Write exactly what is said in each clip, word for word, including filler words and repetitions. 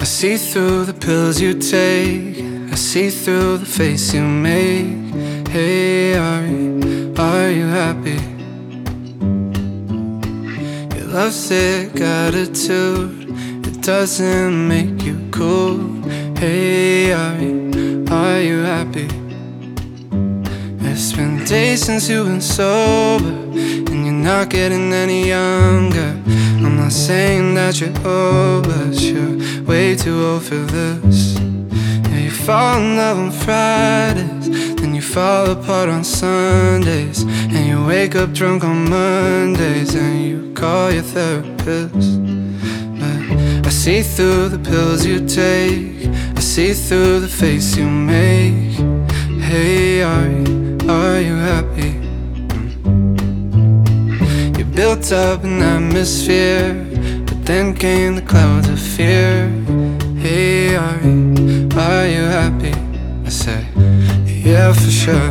see through the pills you take, I see through the face you make. Hey, are you, are you happy? Your lovesick attitude, it doesn't make you cool. Hey, are you, are you happy? It's been days since you've been sober, and you're not getting any younger. I'm not saying that you're old, but you're way too old for this. Yeah, you fall in love on Fridays, then you fall apart on Sundays, and you wake up drunk on Mondays, and you call your therapist. But I see through the pills you take, I see through the face you make. Hey, are you, are you happy? You built up an atmosphere, but then came the clouds of fear. Hey, are you, are you happy? I say, yeah, for sure.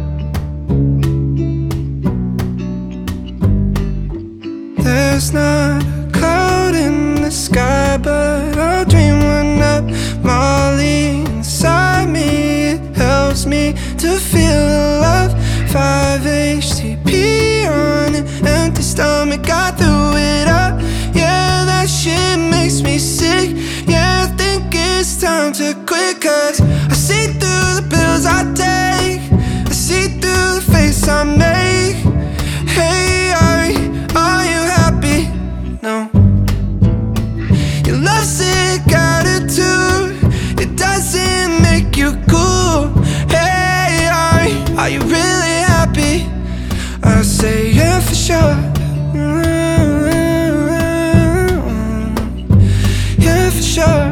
There's not a cloud in the sky, but I'll dream one up. Molly inside me, it helps me to feel alive. Five H T P on an empty stomach, I threw it up. Yeah, that shit makes me sick. Yeah, I think it's time to quit, cause I see through the pills I take, I see through the face I make. Hey, are you, are you happy? No. Your lovesick attitude, it doesn't make you cool. Hey, are you, are you really happy? I say yeah, for sure. Yeah, for sure.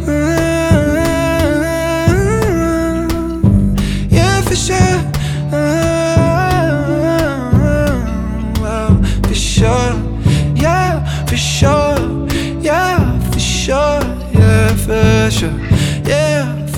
Yeah, for sure. Well, for sure. Yeah, for sure. Yeah, for sure. Yeah, for sure. Yeah,